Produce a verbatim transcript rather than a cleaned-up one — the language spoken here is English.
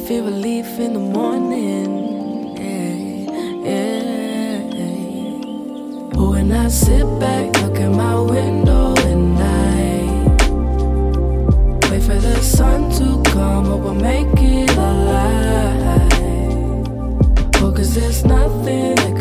feel relief in the morning. Yeah, yeah. But when I sit back, look at my window at night, wait for the sun to come up and make it alive. Oh, 'cause there's nothing that